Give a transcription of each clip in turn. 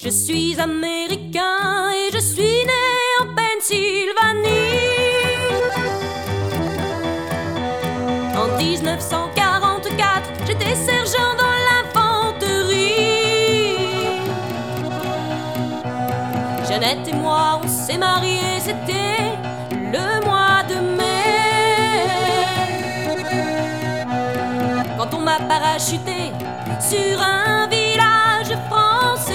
Je suis américain et je suis né en Pennsylvanie. En 1944, j'étais sergent dans l'infanterie. Jeannette et moi, on s'est mariés, c'était le mois de mai. Quand on m'a parachuté sur un village français.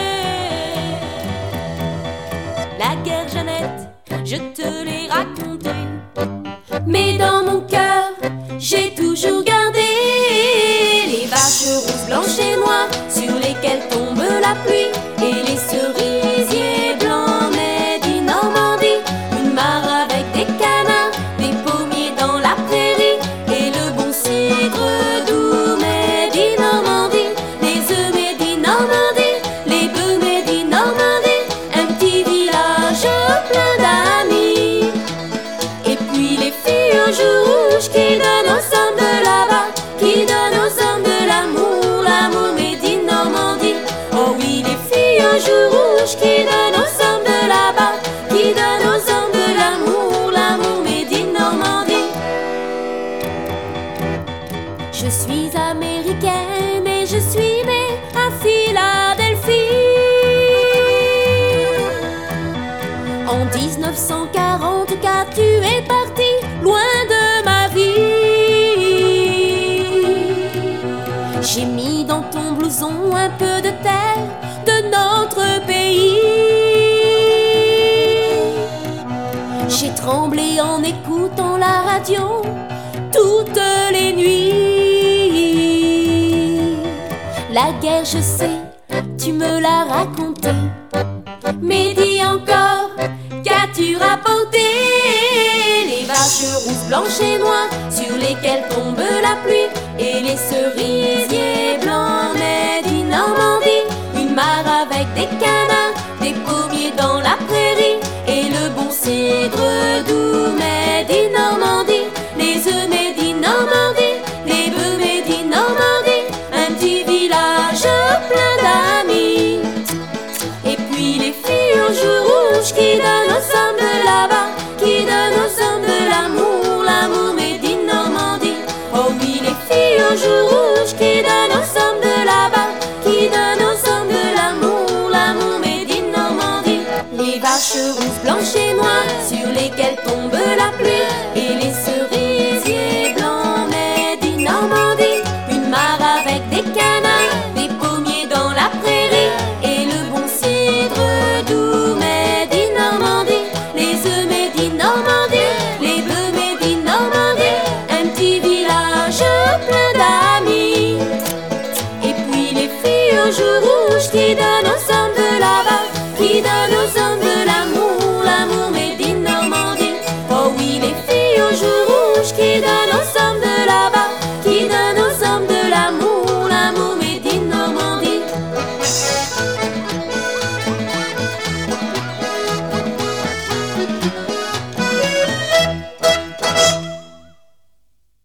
La guerre, Jeannette, je te l'ai racontée, mais dans mon cœur, j'ai toujours gardé les vaches rousses, blanches et noires sur lesquelles tombe la pluie et les cerisiers blancs nés du Normandie. Une mare avec des canards, des pommiers dans la prairie et le bon cidre doux mais du Normandie. Les œufs mais du Normandie, les bœufs mais du Normandie. Un petit village plein d'amis. Et puis les filles aux joues rouges qui donnent aux hommes de là-bas, qui donnent aux hommes de l'amour, l'amour mais du Normandie. Oh oui, les filles aux joues rouges qui donnent aux hommes de là-bas, qui donnent aux hommes de l'amour, l'amour mais du Normandie. Je suis américaine et je suis née à Philadelphie. En 1944, tu es parti loin de ma vie. J'ai mis dans ton blouson un peu de terre de notre pays. J'ai tremblé en écoutant la radio toutes les nuits. La guerre, je sais, tu me l'as racontée, mais dis encore, qu'as-tu rapporté? Les vaches rousses, blanches et noires sur lesquelles tombe la pluie et les cerises